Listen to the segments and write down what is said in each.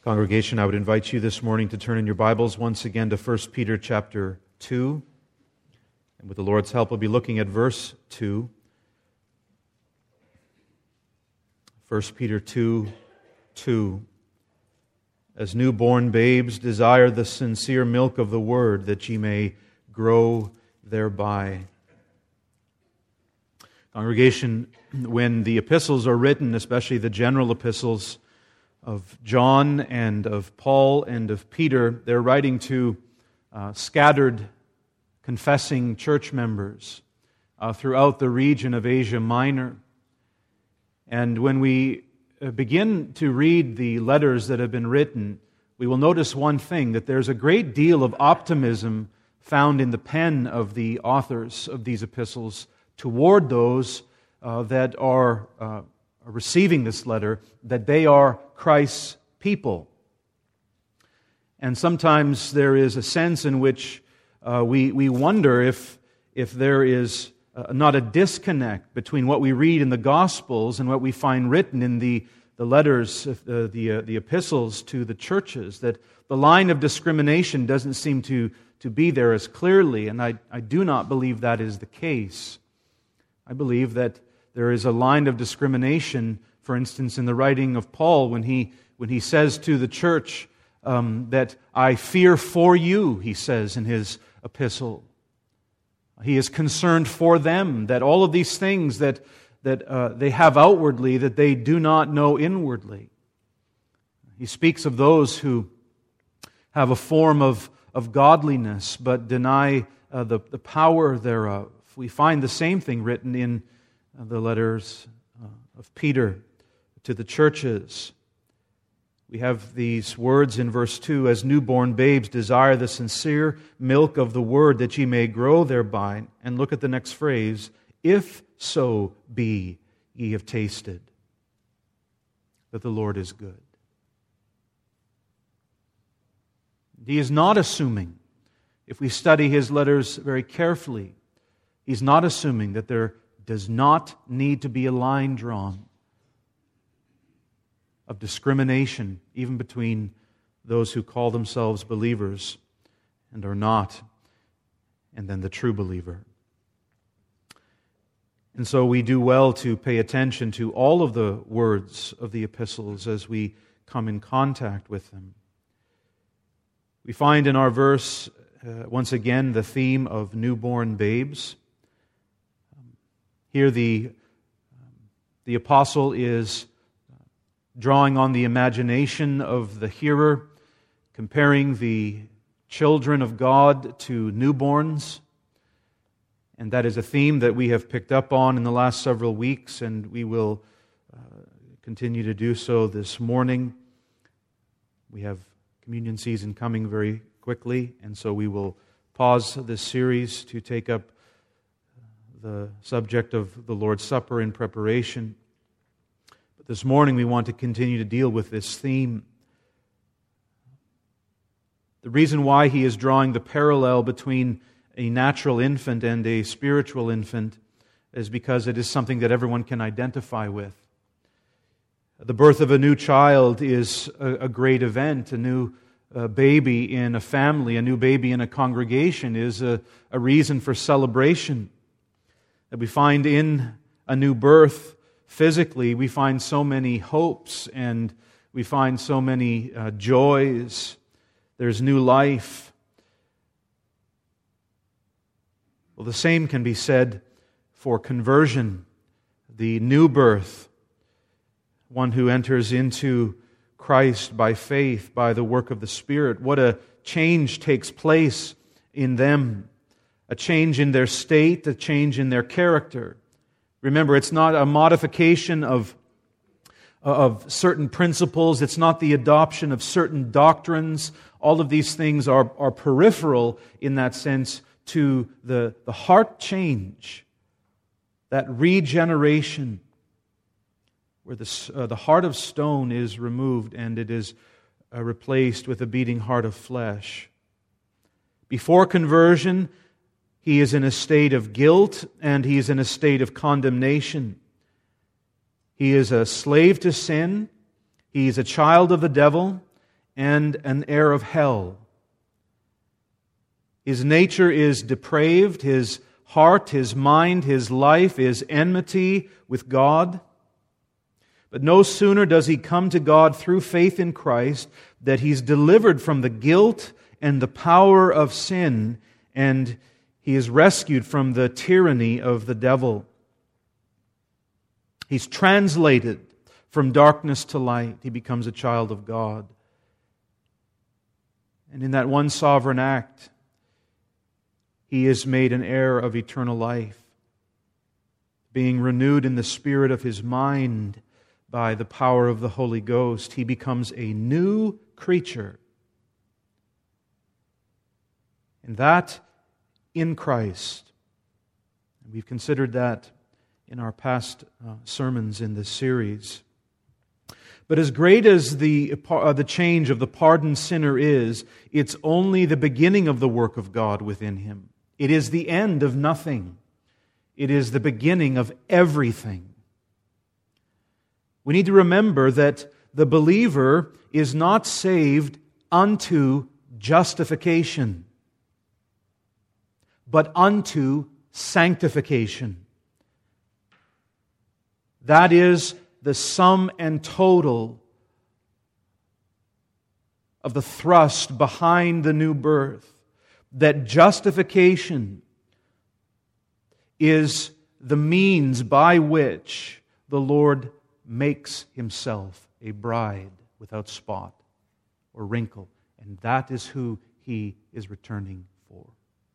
Congregation, I would invite you this morning to turn in your Bibles once again to 1 Peter chapter 2. And with the Lord's help, we'll be looking at verse 2. 1 Peter 2:2. As newborn babes, desire the sincere milk of the Word, that ye may grow thereby. Congregation, when the epistles are written, especially the general epistles of John and of Paul and of Peter, they're writing to scattered, confessing church members throughout the region of Asia Minor. And when we begin to read the letters that have been written, we will notice one thing, that there's a great deal of optimism found in the pen of the authors of these epistles toward those that are receiving this letter, that they are Christ's people. And sometimes there is a sense in which we wonder if there is not a disconnect between what we read in the Gospels and what we find written in the letters, the epistles to the churches, that the line of discrimination doesn't seem to be there as clearly, and I do not believe that is the case. I believe that there is a line of discrimination, for instance, in the writing of Paul when he says to the church that I fear for you, he says in his epistle. He is concerned for them, that all of these things that they have outwardly, that they do not know inwardly. He speaks of those who have a form of godliness but deny the power thereof. We find the same thing written in the letters of Peter to the churches. We have these words in verse 2, as newborn babes desire the sincere milk of the Word, that ye may grow thereby. And look at the next phrase, if so be ye have tasted that the Lord is good. He is not assuming, if we study his letters very carefully, he's not assuming that there does not need to be a line drawn of discrimination, even between those who call themselves believers and are not, and then the true believer. And so we do well to pay attention to all of the words of the epistles as we come in contact with them. We find in our verse, once again, the theme of newborn babes. Here the apostle is drawing on the imagination of the hearer, comparing the children of God to newborns. And that is a theme that we have picked up on in the last several weeks, and we will continue to do so this morning. We have communion season coming very quickly, and so we will pause this series to take up the subject of the Lord's Supper in preparation. But this morning we want to continue to deal with this theme. The reason why he is drawing the parallel between a natural infant and a spiritual infant is because it is something that everyone can identify with. The birth of a new child is a great event. A new baby in a family, a new baby in a congregation is a reason for celebration. That we find in a new birth physically, we find so many hopes and we find so many joys. There's new life. Well, the same can be said for conversion, the new birth, one who enters into Christ by faith, by the work of the Spirit. What a change takes place in them. A change in their state, a change in their character. Remember, it's not a modification of certain principles. It's not the adoption of certain doctrines. All of these things are peripheral in that sense to the heart change, that regeneration, where the heart of stone is removed and it is replaced with a beating heart of flesh. Before conversion, he is in a state of guilt and he is in a state of condemnation. He is a slave to sin. He is a child of the devil. and an heir of hell. His nature is depraved. His heart, his mind, his life is enmity with God. But no sooner does he come to God through faith in Christ that he's delivered from the guilt and the power of sin, and he is rescued from the tyranny of the devil. He's translated from darkness to light. He becomes a child of God. And in that one sovereign act, he is made an heir of eternal life, being renewed in the spirit of his mind by the power of the Holy Ghost. He becomes a new creature. And that in Christ. We've considered that in our past sermons in this series. But as great as the change of the pardoned sinner is, it's only the beginning of the work of God within him. It is the end of nothing. It is the beginning of everything. We need to remember that the believer is not saved unto justification, but unto sanctification. That is the sum and total of the thrust behind the new birth. That justification is the means by which the Lord makes himself a bride without spot or wrinkle. And that is who he is returning for.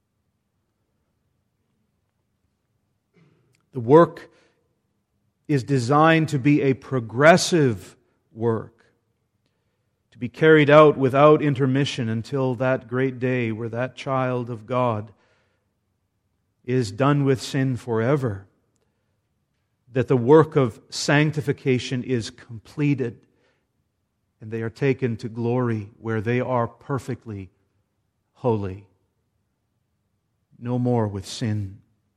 The work is designed to be a progressive work, to be carried out without intermission until that great day where that child of God is done with sin forever, that the work of sanctification is completed and they are taken to glory where they are perfectly holy, no more with sin.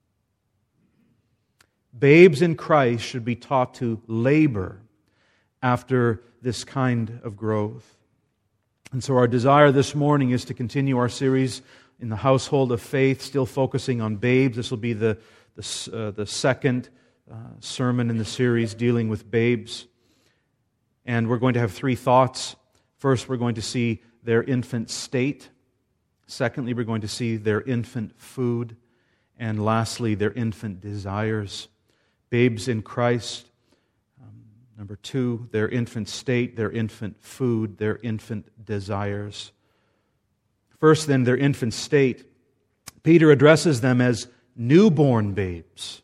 Babes in Christ should be taught to labor after this kind of growth. And so our desire this morning is to continue our series in the household of faith, still focusing on babes. This will be the second sermon in the series dealing with babes. And we're going to have three thoughts. First, we're going to see their infant state. Secondly, we're going to see their infant food. And lastly, their infant desires. Babes in Christ. Number two, their infant state, their infant food, their infant desires. First, then, their infant state. Peter addresses them as newborn babes.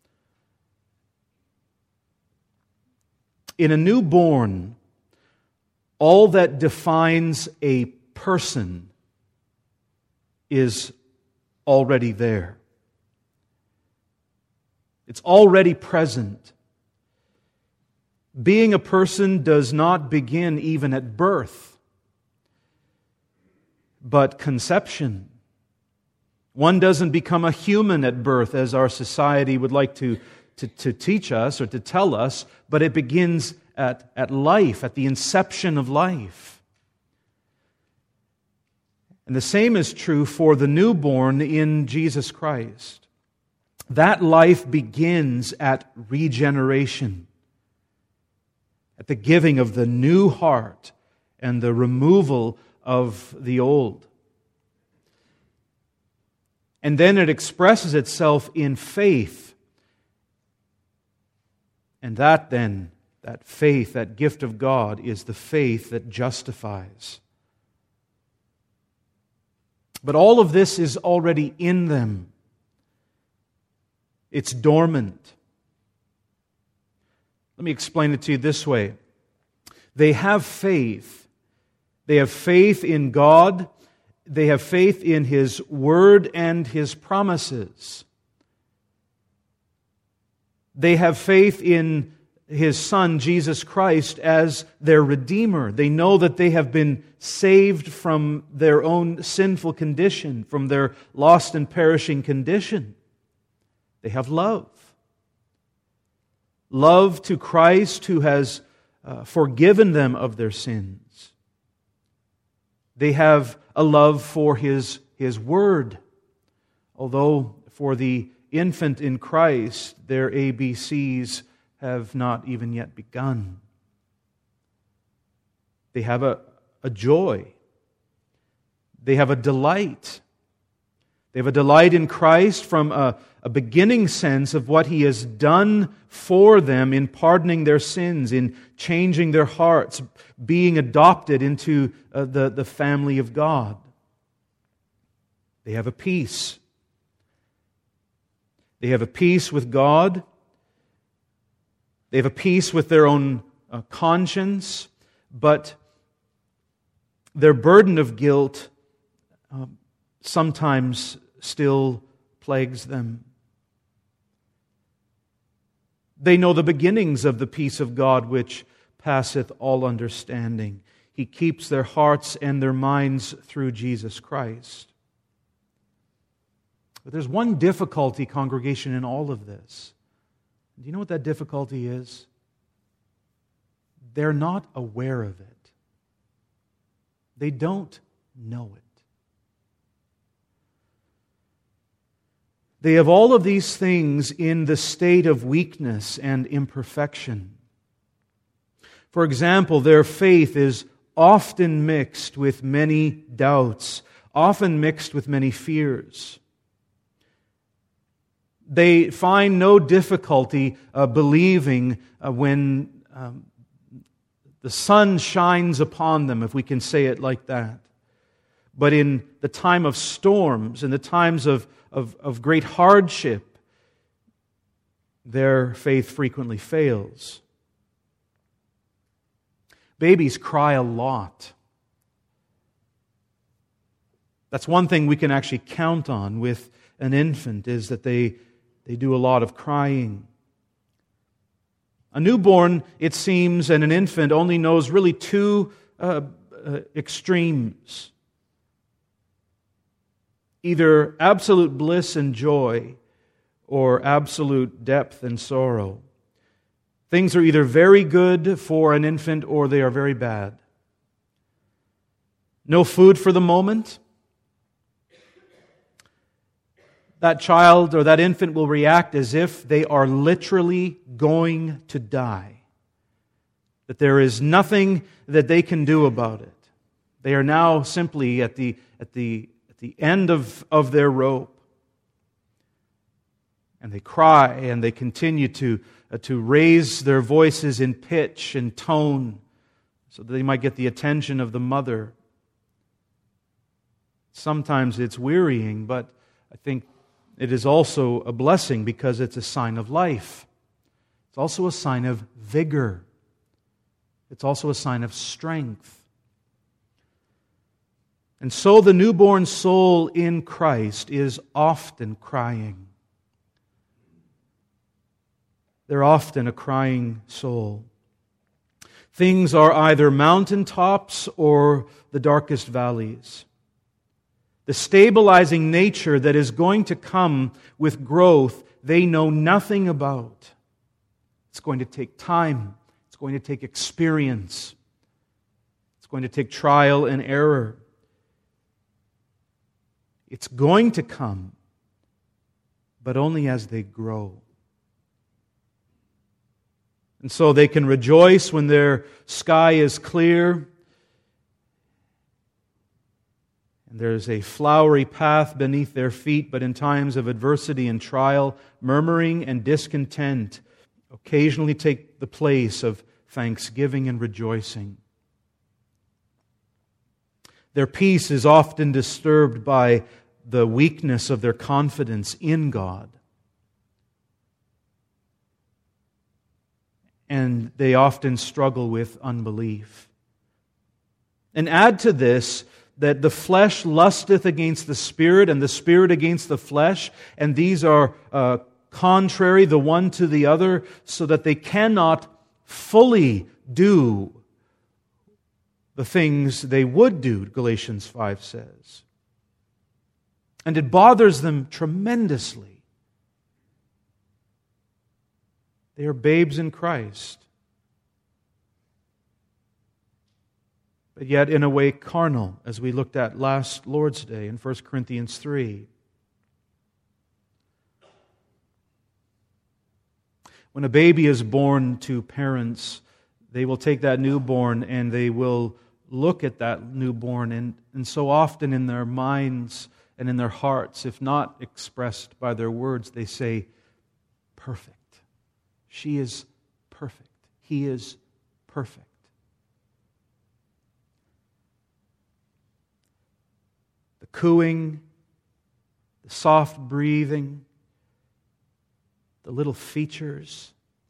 In a newborn, all that defines a person is already there. It's already present. Being a person does not begin even at birth, but conception. One doesn't become a human at birth, as our society would like to teach us or to tell us, but it begins at life, at the inception of life. And the same is true for the newborn in Jesus Christ. That life begins at regeneration, at the giving of the new heart and the removal of the old. And then it expresses itself in faith. And that faith, that gift of God, is the faith that justifies. But all of this is already in them. It's dormant. Let me explain it to you this way. They have faith. They have faith in God. They have faith in His Word and His promises. They have faith in His Son, Jesus Christ, as their Redeemer. They know that they have been saved from their own sinful condition, from their lost and perishing condition. They have love. Love to Christ who has forgiven them of their sins. They have a love for His Word. Although for the infant in Christ, their ABCs have not even yet begun. They have a joy. They have a delight. They have a delight in Christ from a beginning sense of what He has done for them in pardoning their sins, in changing their hearts, being adopted into the family of God. They have a peace. They have a peace with God. They have a peace with their own conscience, but their burden of guilt sometimes still plagues them. They know the beginnings of the peace of God which passeth all understanding. He keeps their hearts and their minds through Jesus Christ. But there's one difficulty, congregation, in all of this. Do you know what that difficulty is? They're not aware of it. They don't know it. They have all of these things in the state of weakness and imperfection. For example, their faith is often mixed with many doubts, often mixed with many fears. They find no difficulty believing when the sun shines upon them, if we can say it like that. But in the time of storms, in the times of great hardship, their faith frequently fails. Babies cry a lot. That's one thing we can actually count on with an infant, is that they do a lot of crying. A newborn, it seems, and an infant only knows really two extremes. Either absolute bliss and joy, or absolute depth and sorrow. Things are either very good for an infant, or they are very bad. No food for the moment. That child or that infant will react as if they are literally going to die. That there is nothing that they can do about it. They are now simply at the end of their rope. And they cry and they continue to raise their voices in pitch and tone so that they might get the attention of the mother. Sometimes it's wearying, but I think it is also a blessing because it's a sign of life. It's also a sign of vigor. It's also a sign of strength. And so the newborn soul in Christ is often crying. They're often a crying soul. Things are either mountaintops or the darkest valleys. The stabilizing nature that is going to come with growth, they know nothing about. It's going to take time. It's going to take experience. It's going to take trial and error. It's going to come, but only as they grow. And so they can rejoice when their sky is clear, and there's a flowery path beneath their feet, but in times of adversity and trial, murmuring and discontent occasionally take the place of thanksgiving and rejoicing. Their peace is often disturbed by the weakness of their confidence in God. And they often struggle with unbelief. And add to this that the flesh lusteth against the Spirit, and the Spirit against the flesh, and these are contrary the one to the other, so that they cannot fully do the things they would do, Galatians 5 says. And it bothers them tremendously. They are babes in Christ. but yet in a way carnal, as we looked at last Lord's Day in 1 Corinthians 3. When a baby is born to parents, they will take that newborn and they will look at that newborn, and so often in their minds and in their hearts, if not expressed by their words, they say, perfect. She is perfect. He is perfect. The cooing, the soft breathing, the little features.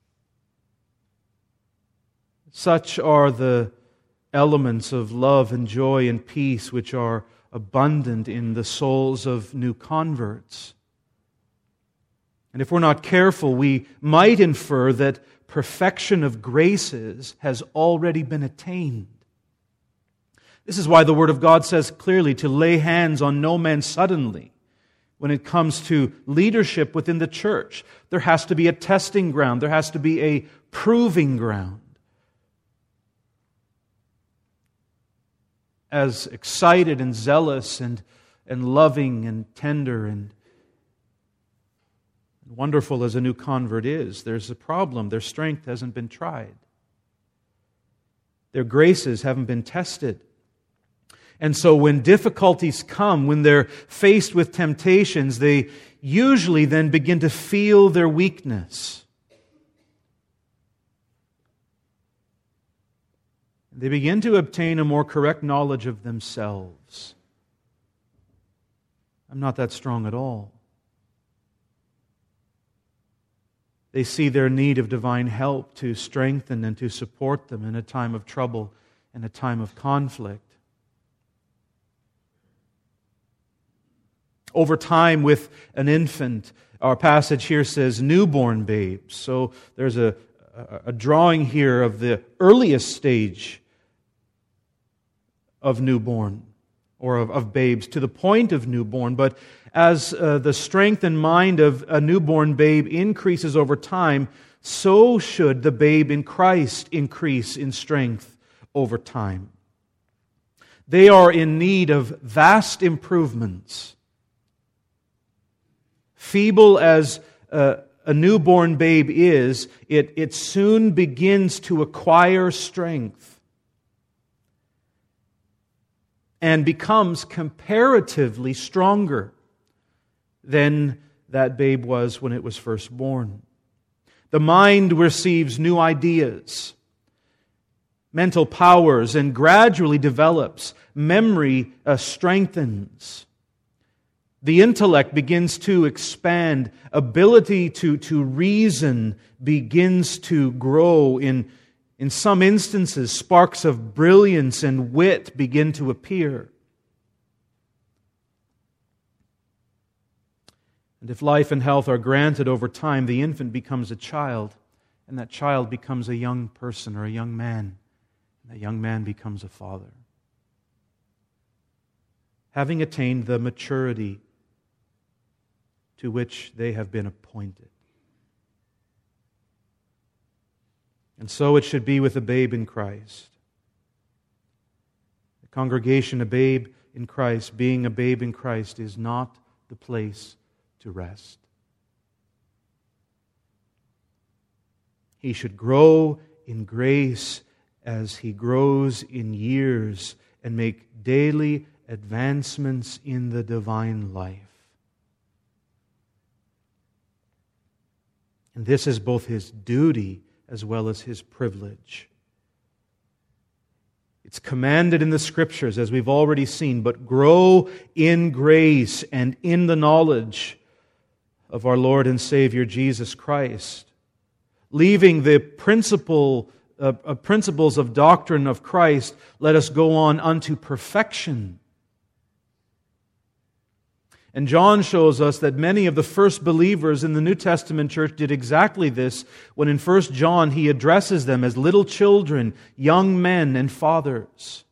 Such are the elements of love and joy and peace which are abundant in the souls of new converts. And if we're not careful, we might infer that perfection of graces has already been attained. This is why the Word of God says clearly to lay hands on no man suddenly. When it comes to leadership within the church, there has to be a testing ground. There has to be a proving ground. As excited and zealous and loving and tender and wonderful as a new convert is, there's a problem. Their strength hasn't been tried. Their graces haven't been tested. And so when difficulties come, when they're faced with temptations, they usually then begin to feel their weakness. They begin to obtain a more correct knowledge of themselves. I'm not that strong at all. They see their need of divine help to strengthen and to support them in a time of trouble and a time of conflict. Over time with an infant, our passage here says newborn babes. So there's a drawing here of the earliest stage of newborn, or of babes, to the point of newborn. But as the strength and mind of a newborn babe increases over time, so should the babe in Christ increase in strength over time. They are in need of vast improvements. Feeble as a newborn babe is, it soon begins to acquire strength and becomes comparatively stronger than that babe was when it was first born. The mind receives new ideas, mental powers, and gradually develops. Memory strengthens. The intellect begins to expand. Ability to reason begins to grow. In some instances, sparks of brilliance and wit begin to appear. And if life and health are granted over time, the infant becomes a child, and that child becomes a young person or a young man, and that young man becomes a father. Having attained the maturity to which they have been appointed. And so it should be with a babe in Christ. The congregation, a babe in Christ, being a babe in Christ, is not the place to rest. He should grow in grace as he grows in years and make daily advancements in the divine life. And this is both his duty as well as his privilege. It's commanded in the Scriptures, as we've already seen, but grow in grace and in the knowledge of our Lord and Savior Jesus Christ. Leaving the principles of doctrine of Christ, let us go on unto perfection. And John shows us that many of the first believers in the New Testament church did exactly this when in 1 John he addresses them as little children, young men, and fathers.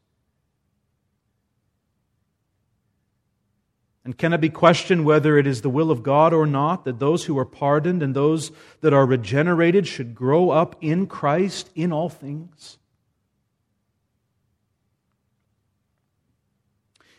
And can it be questioned whether it is the will of God or not that those who are pardoned and those that are regenerated should grow up in Christ in all things?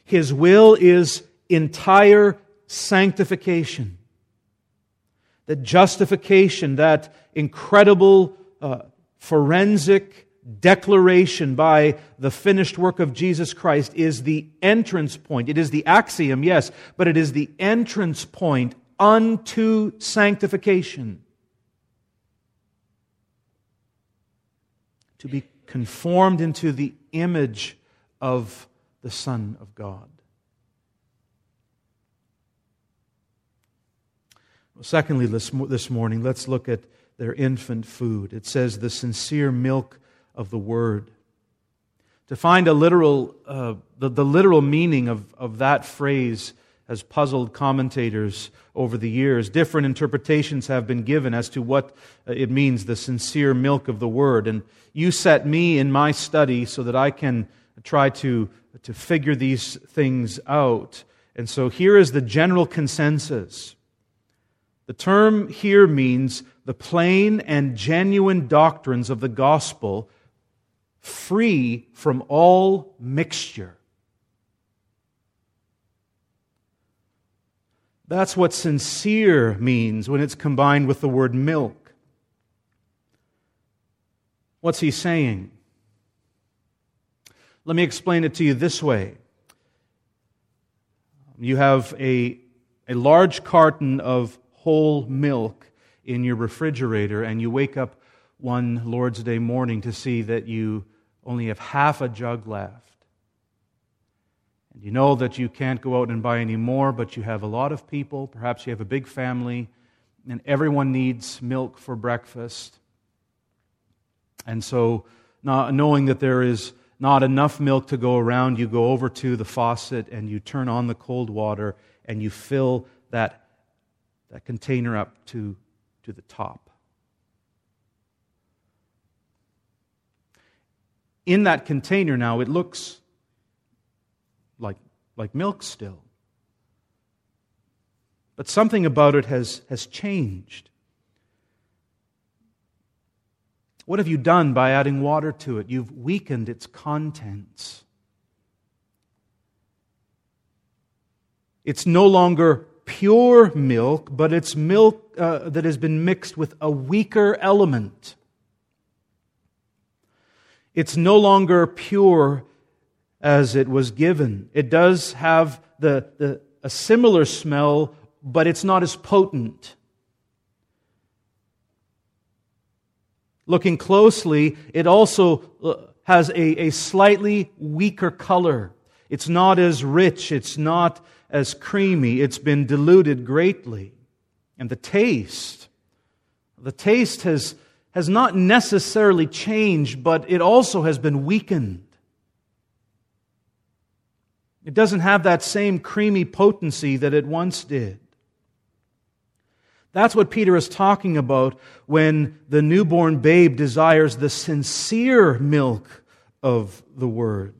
His will is entire sanctification. That justification, that incredible forensic declaration by the finished work of Jesus Christ is the entrance point. It is the axiom, yes, but it is the entrance point unto sanctification. To be conformed into the image of the Son of God. Secondly, this morning, let's look at their infant food. It says the sincere milk of the Word. To find a literal, the literal meaning of that phrase has puzzled commentators over the years. Different interpretations have been given as to what it means, the sincere milk of the Word. And you set me in my study so that I can try to figure these things out. And so here is the general consensus. The term here means the plain and genuine doctrines of the gospel, free from all mixture. That's what sincere means when it's combined with the word milk. What's he saying? Let me explain it to you this way. You have a large carton of whole milk in your refrigerator, and you wake up one Lord's Day morning to see that you only have half a jug left. And you know that you can't go out and buy any more, but you have a lot of people, perhaps you have a big family, and everyone needs milk for breakfast. And so, knowing that there is not enough milk to go around, you go over to the faucet and you turn on the cold water and you fill that container up to the top. In that container now, it looks like milk still. But something about it has changed. What have you done by adding water to it? You've weakened its contents. It's no longer pure milk, but it's milk that has been mixed with a weaker element. It's no longer pure as it was given. It does have a similar smell, but it's not as potent. Looking closely, it also has a slightly weaker color. It's not as rich, it's not as creamy, it's been diluted greatly. And the taste has not necessarily changed, but it also has been weakened. It doesn't have that same creamy potency that it once did. That's what Peter is talking about when the newborn babe desires the sincere milk of the Word.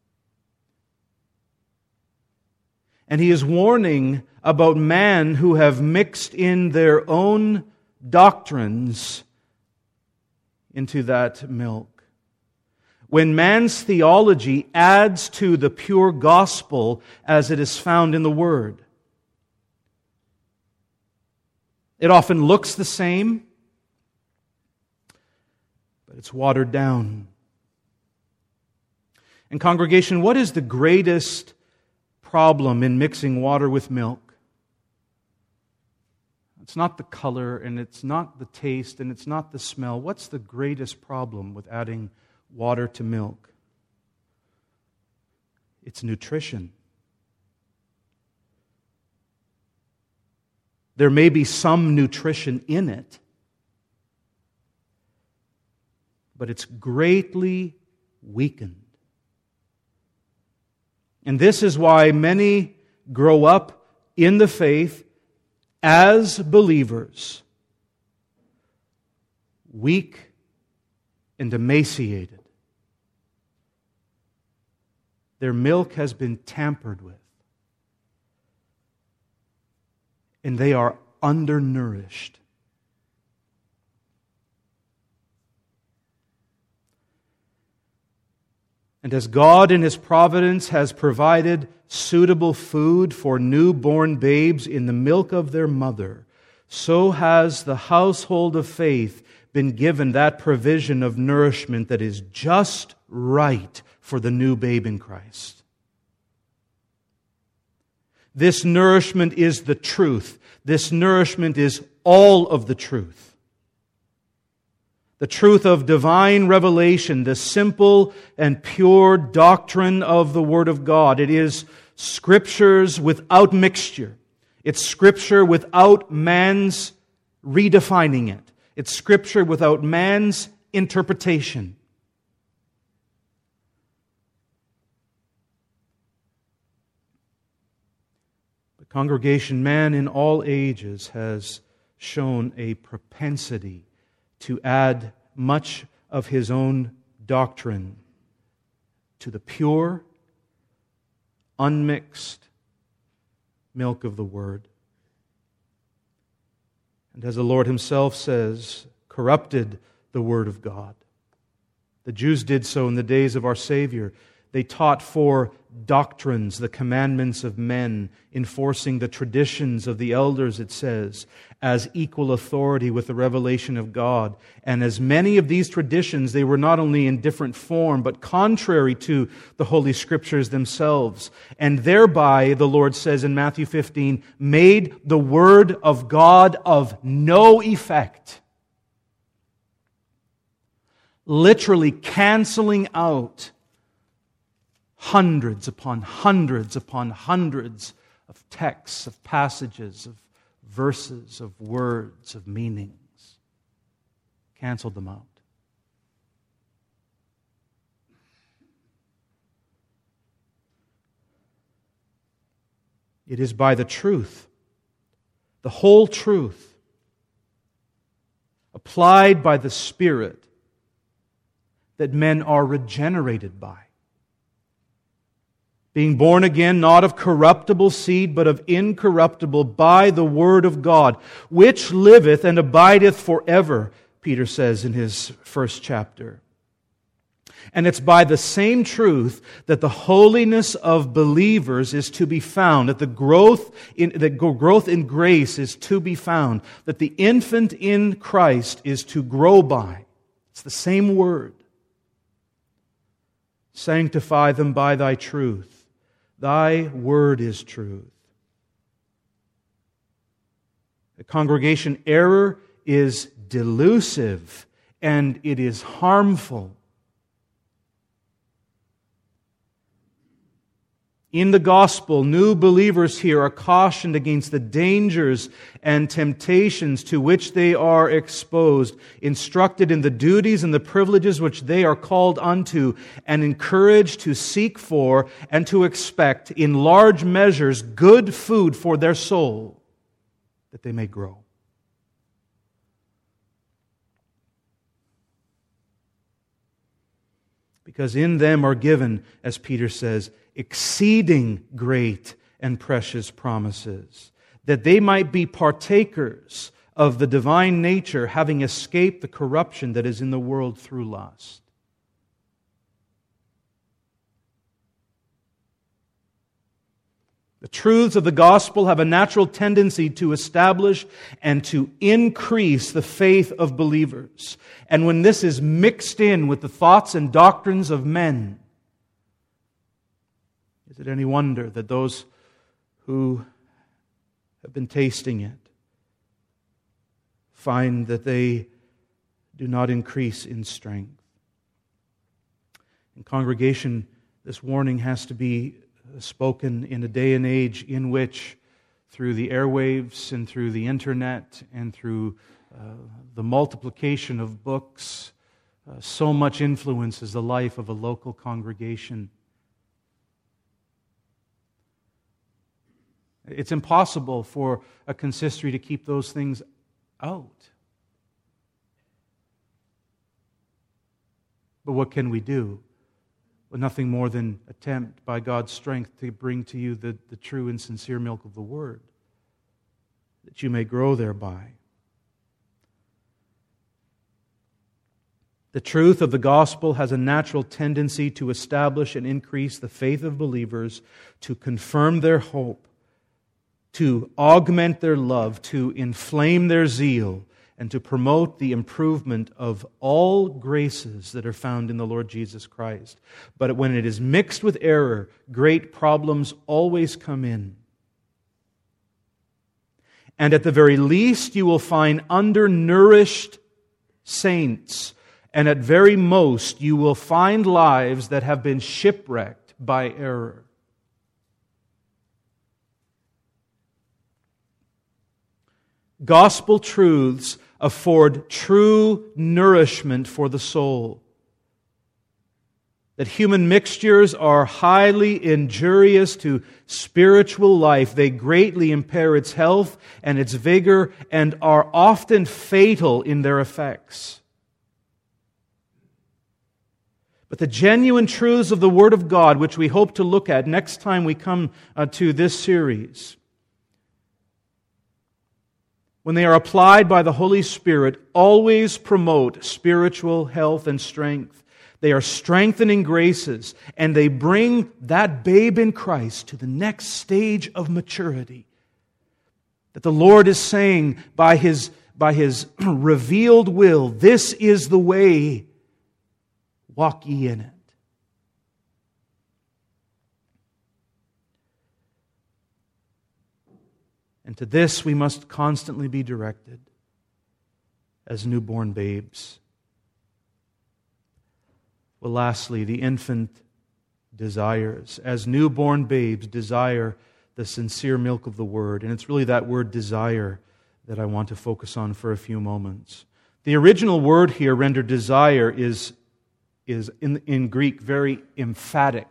And he is warning about men who have mixed in their own doctrines into that milk. When man's theology adds to the pure gospel as it is found in the Word, it often looks the same, but it's watered down. And congregation, what is the greatest problem in mixing water with milk? It's not the color, and it's not the taste, and it's not the smell. What's the greatest problem with adding water to milk? It's nutrition. There may be some nutrition in it, but it's greatly weakened. And this is why many grow up in the faith as believers, weak and emaciated. Their milk has been tampered with, and they are undernourished. And as God in His providence has provided suitable food for newborn babes in the milk of their mother, so has the household of faith been given that provision of nourishment that is just right for the new babe in Christ. This nourishment is the truth. This nourishment is all of the truth. The truth of divine revelation, the simple and pure doctrine of the Word of God. It is Scriptures without mixture. It's Scripture without man's redefining it. It's Scripture without man's interpretation. The congregation, man in all ages, has shown a propensity to add much of his own doctrine to the pure, unmixed milk of the Word. And as the Lord Himself says, corrupted the Word of God. The Jews did so in the days of our Savior. They taught for doctrines, the commandments of men, enforcing the traditions of the elders, it says, as equal authority with the revelation of God. And as many of these traditions, they were not only in different form, but contrary to the Holy Scriptures themselves. And thereby, the Lord says in Matthew 15, made the Word of God of no effect. Literally canceling out hundreds upon hundreds upon hundreds of texts, of passages, of verses, of words, of meanings. Canceled them out. It is by the truth, the whole truth, applied by the Spirit, that men are regenerated by. Being born again, not of corruptible seed, but of incorruptible, by the Word of God, which liveth and abideth forever, Peter says in his first chapter. And it's by the same truth that the holiness of believers is to be found, that the growth in grace is to be found, that the infant in Christ is to grow by. It's the same Word. Sanctify them by Thy truth. Thy Word is truth. The congregation, error is delusive and it is harmful. In the gospel, new believers here are cautioned against the dangers and temptations to which they are exposed, instructed in the duties and the privileges which they are called unto, and encouraged to seek for and to expect in large measures good food for their soul, that they may grow. Because in them are given, as Peter says, exceeding great and precious promises, that they might be partakers of the divine nature, having escaped the corruption that is in the world through lust. The truths of the gospel have a natural tendency to establish and to increase the faith of believers. And when this is mixed in with the thoughts and doctrines of men, is it any wonder that those who have been tasting it find that they do not increase in strength? In congregation, this warning has to be spoken in a day and age in which, through the airwaves and through the internet and through the multiplication of books, so much influences the life of a local congregation. It's impossible for a consistory to keep those things out. But what can we do? Well, nothing more than attempt by God's strength to bring to you the true and sincere milk of the Word, that you may grow thereby. The truth of the gospel has a natural tendency to establish and increase the faith of believers, to confirm their hope, to augment their love, to inflame their zeal, and to promote the improvement of all graces that are found in the Lord Jesus Christ. But when it is mixed with error, great problems always come in. And at the very least, you will find undernourished saints, and at very most, you will find lives that have been shipwrecked by error. Gospel truths afford true nourishment for the soul. That human mixtures are highly injurious to spiritual life. They greatly impair its health and its vigor and are often fatal in their effects. But the genuine truths of the Word of God, which we hope to look at next time we come to this series, when they are applied by the Holy Spirit, always promote spiritual health and strength. They are strengthening graces, and they bring that babe in Christ to the next stage of maturity. That the Lord is saying by His revealed will, this is the way, walk ye in it. And to this we must constantly be directed as newborn babes. Well, lastly, the infant desires. As newborn babes desire the sincere milk of the Word. And it's really that word desire that I want to focus on for a few moments. The original word here rendered desire is in Greek very emphatic.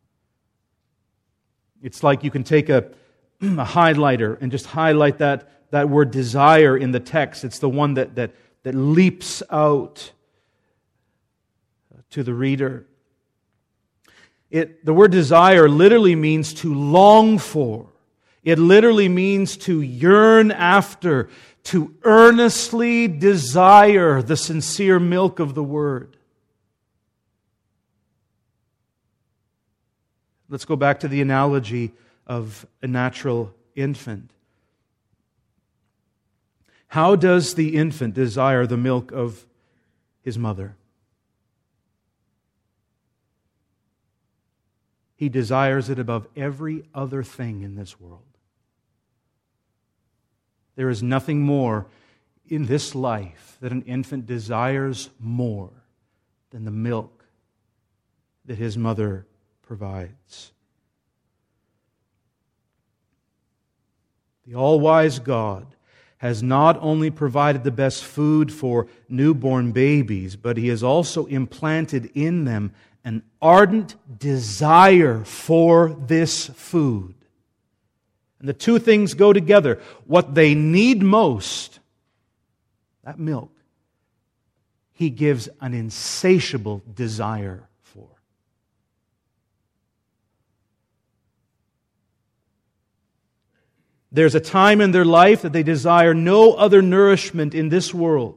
It's like you can take a highlighter and just highlight that word desire in the text. It's the one that leaps out to the reader. The word desire literally means to long for. It literally means to yearn after, to earnestly desire the sincere milk of the Word. Let's go back to the analogy of a natural infant. How does the infant desire the milk of his mother? He desires it above every other thing in this world. There is nothing more in this life that an infant desires more than the milk that his mother provides. The all-wise God has not only provided the best food for newborn babies, but He has also implanted in them an ardent desire for this food. And the two things go together. What they need most, that milk, He gives an insatiable desire for. There's a time in their life that they desire no other nourishment in this world.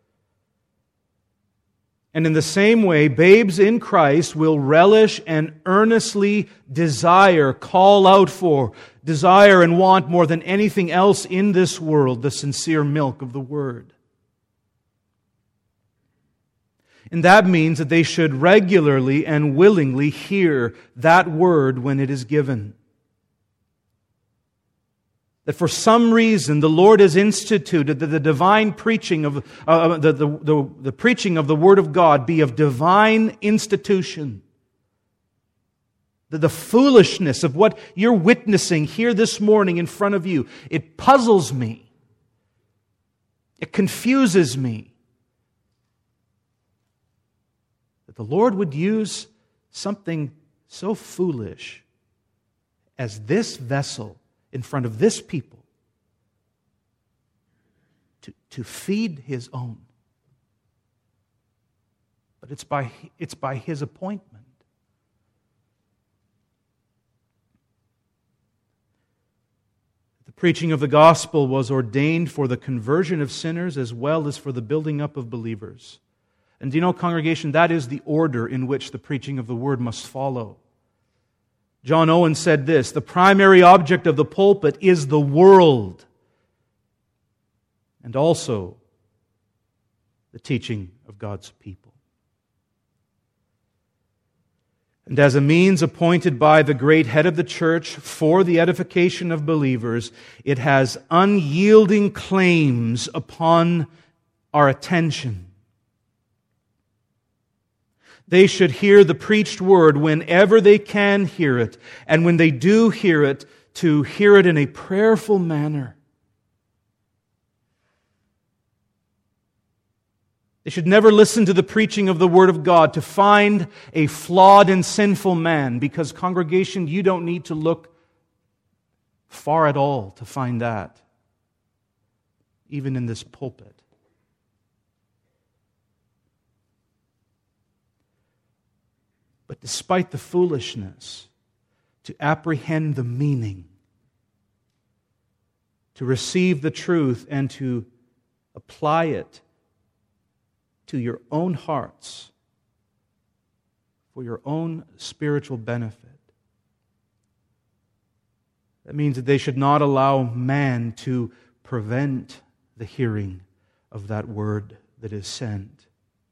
And in the same way, babes in Christ will relish and earnestly desire, call out for, desire and want more than anything else in this world, the sincere milk of the Word. And that means that they should regularly and willingly hear that Word when it is given. That for some reason the Lord has instituted that the divine preaching of the preaching of the Word of God be of divine institution. That the foolishness of what you're witnessing here this morning in front of you, it puzzles me. It confuses me. That the Lord would use something so foolish as this vessel in front of this people to feed His own. But it's by His appointment. The preaching of the gospel was ordained for the conversion of sinners as well as for the building up of believers. And do you know, congregation, that is the order in which the preaching of the Word must follow. John Owen said this, "The primary object of the pulpit is the world, and also the teaching of God's people." And as a means appointed by the great head of the church for the edification of believers, it has unyielding claims upon our attention. They should hear the preached word whenever they can hear it, and when they do hear it, to hear it in a prayerful manner. They should never listen to the preaching of the Word of God to find a flawed and sinful man, because, congregation, you don't need to look far at all to find that, even in this pulpit. But despite the foolishness, to apprehend the meaning, to receive the truth and to apply it to your own hearts for your own spiritual benefit. That means that they should not allow man to prevent the hearing of that word that is sent.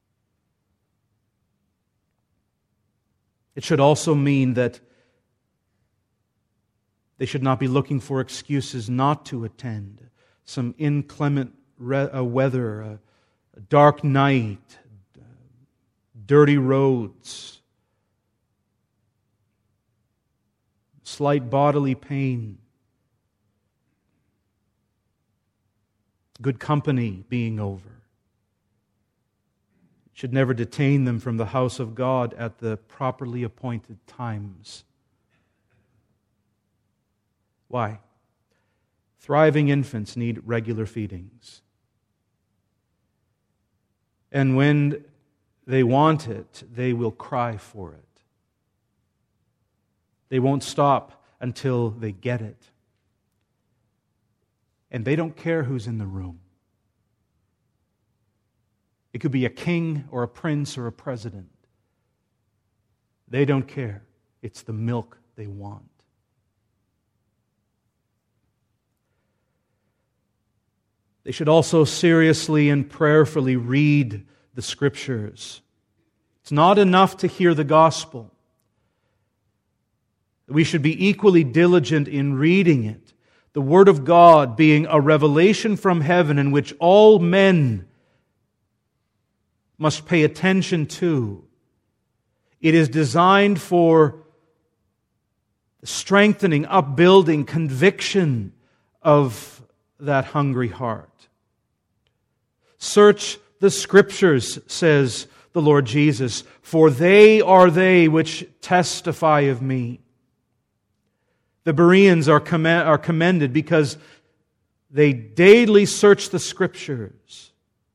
It should also mean that they should not be looking for excuses not to attend. Some inclement weather, a dark night, dirty roads, slight bodily pain, good company being over. It should never detain them from the house of God at the properly appointed times. Why? Thriving infants need regular feedings. And when they want it, they will cry for it. They won't stop until they get it. And they don't care who's in the room. It could be a king or a prince or a president. They don't care. It's the milk they want. They should also seriously and prayerfully read the Scriptures. It's not enough to hear the gospel. We should be equally diligent in reading it. The Word of God being a revelation from heaven in which all men must pay attention to. It is designed for strengthening, upbuilding, conviction of that hungry heart. Search the Scriptures, says the Lord Jesus, for they are they which testify of me. The Bereans are commended because they daily search the Scriptures,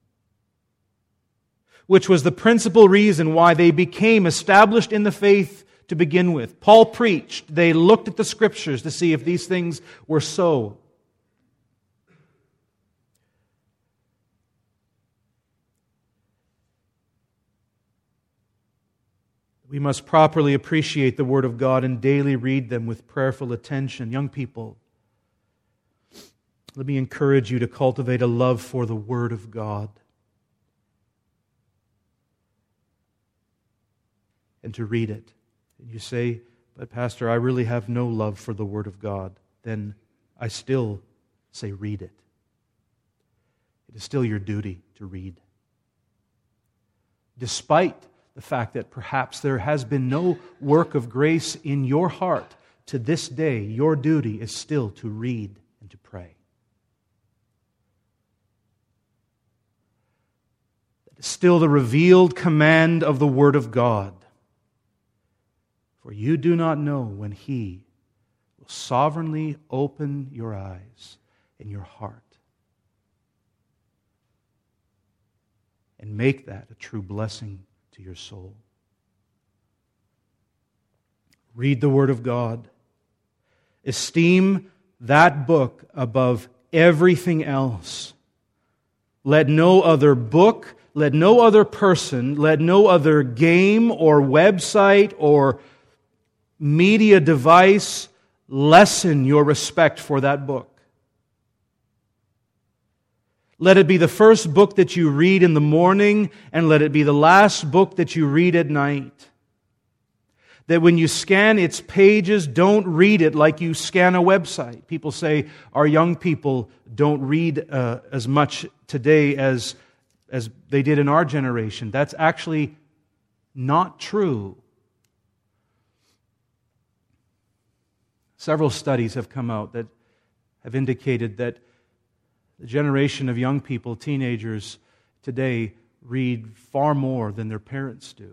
which was the principal reason why they became established in the faith to begin with. Paul preached. They looked at the Scriptures to see if these things were so. We must properly appreciate the Word of God and daily read them with prayerful attention. Young people, let me encourage you to cultivate a love for the Word of God and to read it. And you say, but Pastor, I really have no love for the Word of God. Then I still say read it. It is still your duty to read. Despite the fact that perhaps there has been no work of grace in your heart, to this day, your duty is still to read and to pray. That is still the revealed command of the Word of God. For you do not know when He will sovereignly open your eyes and your heart and make that a true blessing to your soul. Read the Word of God. Esteem that book above everything else. Let no other book, let no other person, let no other game or website or media device lessen your respect for that book. Let it be the first book that you read in the morning, and let it be the last book that you read at night. That when you scan its pages, don't read it like you scan a website. People say our young people don't read as much today as they did in our generation. That's actually not true. Several studies have come out that have indicated that the generation of young people, teenagers today, read far more than their parents do.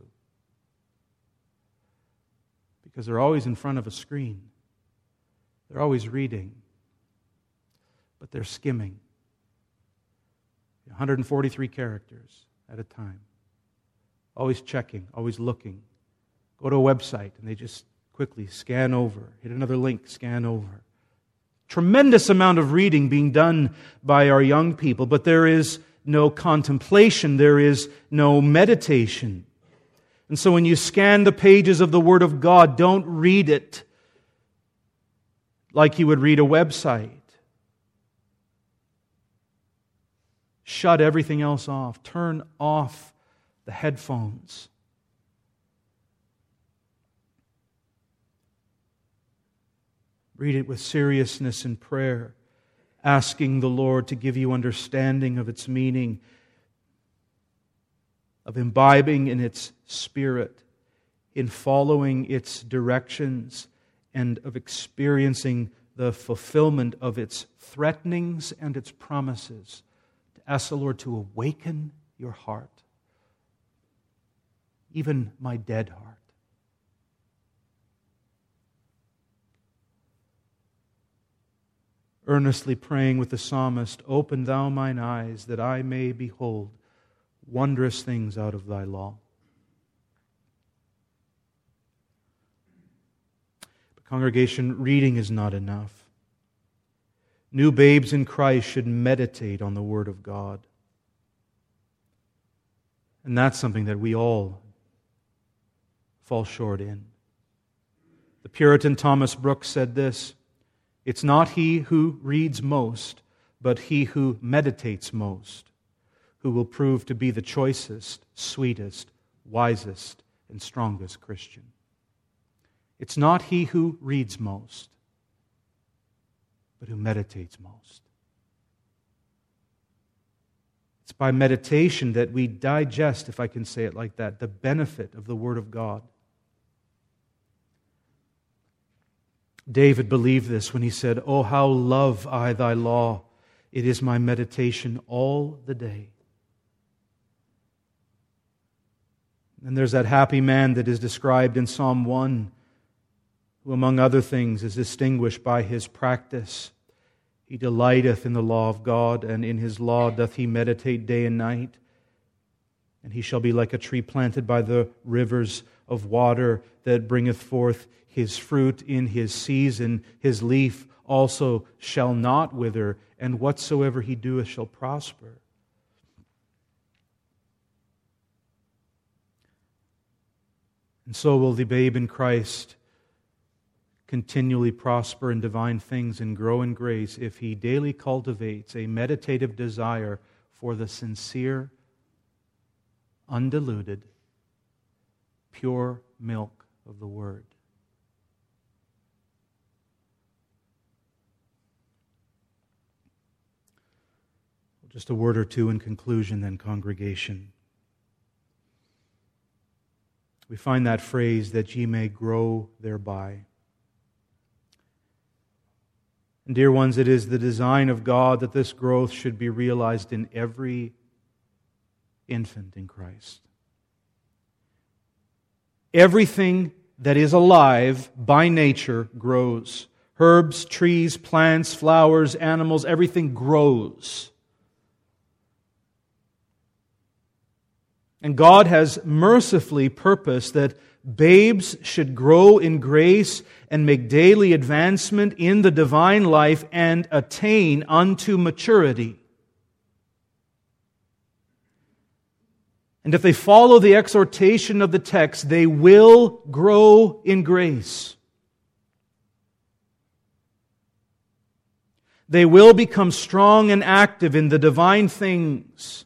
Because they're always in front of a screen. They're always reading. But they're skimming. 143 characters at a time. Always checking, always looking. Go to a website and they just quickly scan over. Hit another link, scan over. Tremendous amount of reading being done by our young people, but there is no contemplation, there is no meditation. And so when you scan the pages of the Word of God, don't read it like you would read a website. Shut everything else off. Turn off the headphones. Read it with seriousness and prayer, asking the Lord to give you understanding of its meaning, of imbibing in its spirit, in following its directions, and of experiencing the fulfillment of its threatenings and its promises. To ask the Lord to awaken your heart, even my dead heart. Earnestly praying with the psalmist, "Open thou mine eyes, that I may behold wondrous things out of thy law." But congregation, reading is not enough. New babes in Christ should meditate on the Word of God. And that's something that we all fall short in. The Puritan Thomas Brooks said this, "It's not he who reads most, but he who meditates most, who will prove to be the choicest, sweetest, wisest, and strongest Christian." It's not he who reads most, but who meditates most. It's by meditation that we digest, if I can say it like that, the benefit of the Word of God. David believed this when he said, "Oh, how love I thy law. It is my meditation all the day." And there's that happy man that is described in Psalm 1, who among other things is distinguished by his practice. He delighteth in the law of God, and in his law doth he meditate day and night. And he shall be like a tree planted by the rivers of water, that bringeth forth his fruit in his season. His leaf also shall not wither, and whatsoever he doeth shall prosper. And so will the babe in Christ continually prosper in divine things and grow in grace if he daily cultivates a meditative desire for the sincere, undiluted, pure milk of the Word. Just a word or two in conclusion then, congregation. We find that phrase, "that ye may grow thereby." And dear ones, it is the design of God that this growth should be realized in every infant in Christ. Everything that is alive by nature grows. Herbs, trees, plants, flowers, animals, everything grows. And God has mercifully purposed that babes should grow in grace and make daily advancement in the divine life and attain unto maturity. And if they follow the exhortation of the text, they will grow in grace. They will become strong and active in the divine things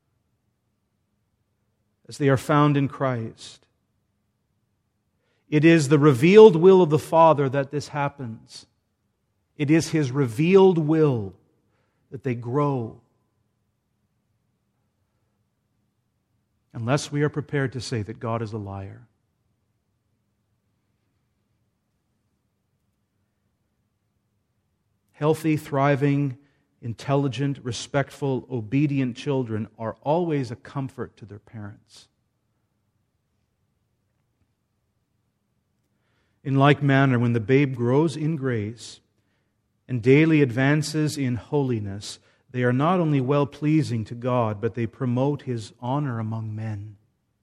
as they are found in Christ. It is the revealed will of the Father that this happens. It is His revealed will that they grow. Unless we are prepared to say that God is a liar. Healthy, thriving, intelligent, respectful, obedient children are always a comfort to their parents. In like manner, when the babe grows in grace and daily advances in holiness, they are not only well-pleasing to God, but they promote His honor among men.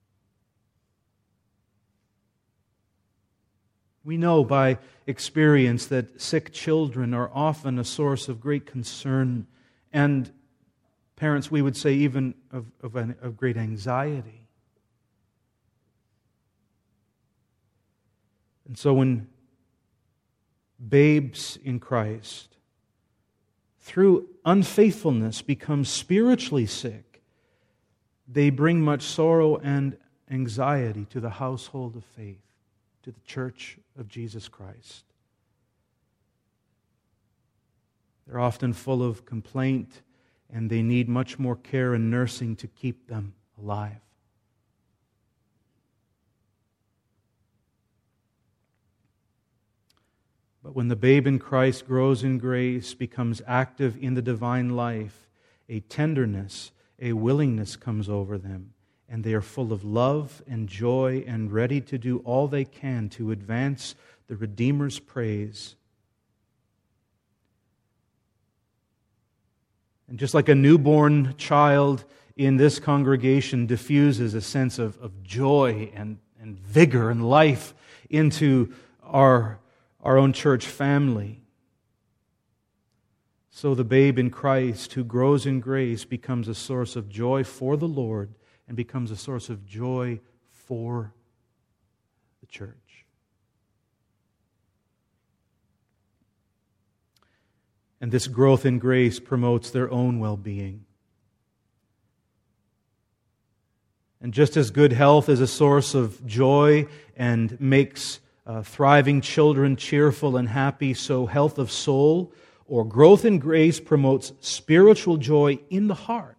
We know by experience that sick children are often a source of great concern and, parents, we would say even of great anxiety. And so when babes in Christ, through unfaithfulness, become spiritually sick, they bring much sorrow and anxiety to the household of faith, to the church of Jesus Christ. They're often full of complaint, and they need much more care and nursing to keep them alive. But when the babe in Christ grows in grace, becomes active in the divine life, a tenderness, a willingness comes over them, and they are full of love and joy and ready to do all they can to advance the Redeemer's praise. And just like a newborn child in this congregation diffuses a sense of joy and vigor and life into our own church family, so the babe in Christ who grows in grace becomes a source of joy for the Lord and becomes a source of joy for the church. And this growth in grace promotes their own well-being. And just as good health is a source of joy and makes thriving children cheerful and happy, so health of soul or growth in grace promotes spiritual joy in the heart.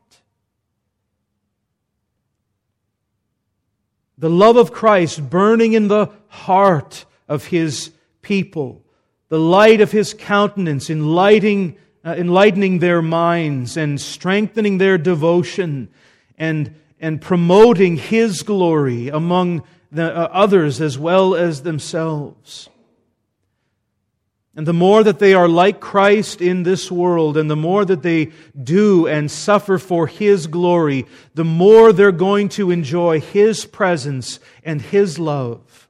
The love of Christ burning in the heart of His people, the light of His countenance enlightening their minds and strengthening their devotion and promoting His glory among the others as well as themselves. And the more that they are like Christ in this world, and the more that they do and suffer for His glory, the more they're going to enjoy His presence and His love.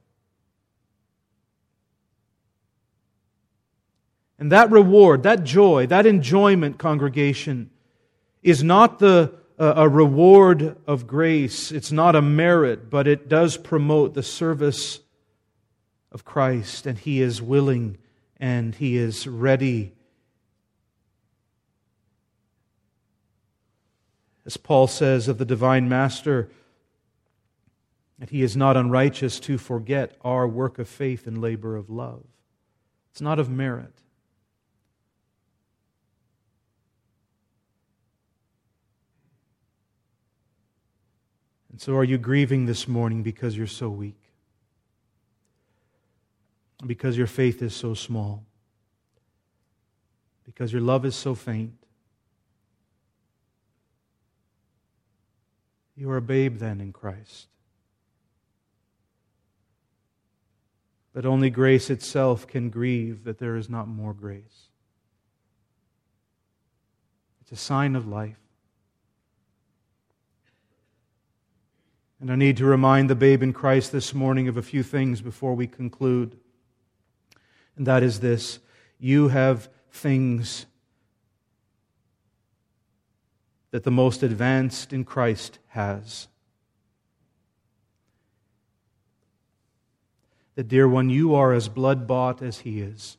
And that reward, that joy, that enjoyment, congregation, is not a reward of grace. It's not a merit, but it does promote the service of Christ, and He is willing and He is ready. As Paul says of the Divine Master, that He is not unrighteous to forget our work of faith and labor of love. It's not of merit. And so are you grieving this morning because you're so weak? Because your faith is so small? Because your love is so faint? You are a babe then in Christ. But only grace itself can grieve that there is not more grace. It's a sign of life. And I need to remind the babe in Christ this morning of a few things before we conclude. And that is this: you have things that the most advanced in Christ has. that, dear one, you are as blood-bought as He is.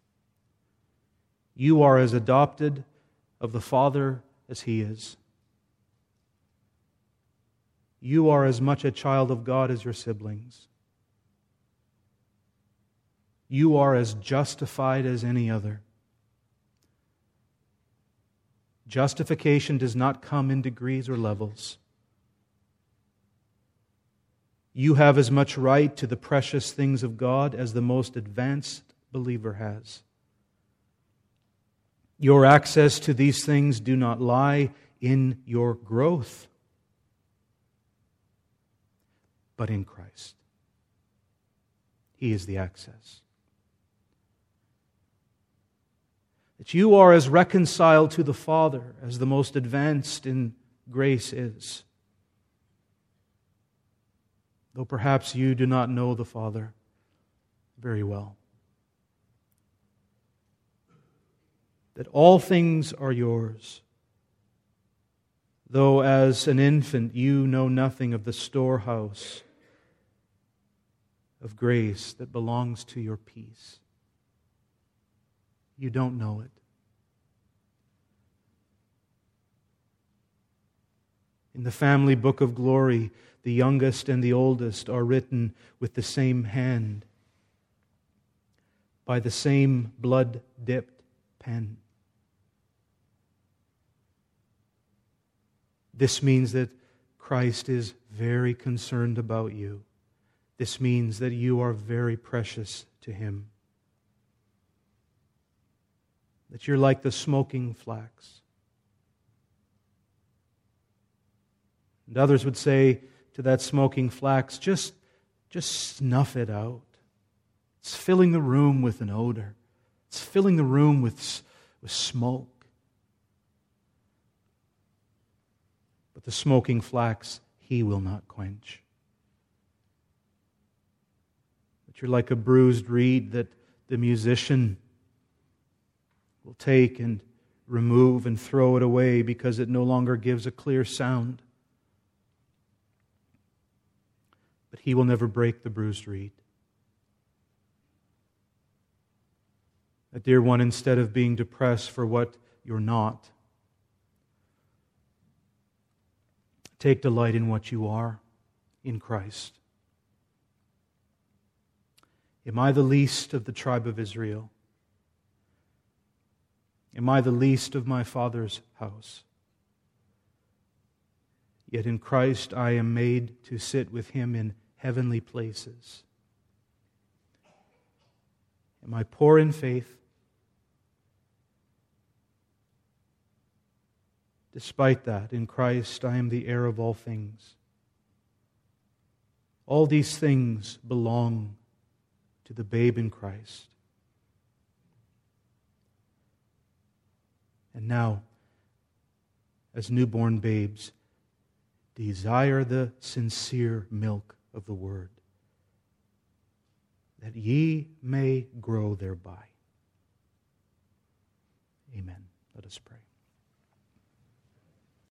You are as adopted of the Father as He is. You are as much a child of God as your siblings. You are as justified as any other. Justification does not come in degrees or levels. You have as much right to the precious things of God as the most advanced believer has. Your access to these things do not lie in your growth, but in Christ. He is the access. That you are as reconciled to the Father as the most advanced in grace is. Though perhaps you do not know the Father very well. That all things are yours, though as an infant you know nothing of the storehouse of grace that belongs to your peace. You don't know it. In the family book of glory, the youngest and the oldest are written with the same hand, by the same blood-dipped pen. This means that Christ is very concerned about you. This means that you are very precious to Him. That you're like the smoking flax. And others would say to that smoking flax, just snuff it out. It's filling the room with an odor. It's filling the room with smoke. But the smoking flax He will not quench. But you're like a bruised reed that the musician will take and remove and throw it away because it no longer gives a clear sound. But He will never break the bruised reed. That, dear one, instead of being depressed for what you're not, take delight in what you are in Christ. Am I the least of the tribe of Israel? Am I the least of my Father's house? Yet in Christ I am made to sit with Him in heavenly places. Am I poor in faith? Despite that, in Christ I am the heir of all things. All these things belong to the babe in Christ. And now, as newborn babes, desire the sincere milk of the Word, that ye may grow thereby. Amen. Let us pray.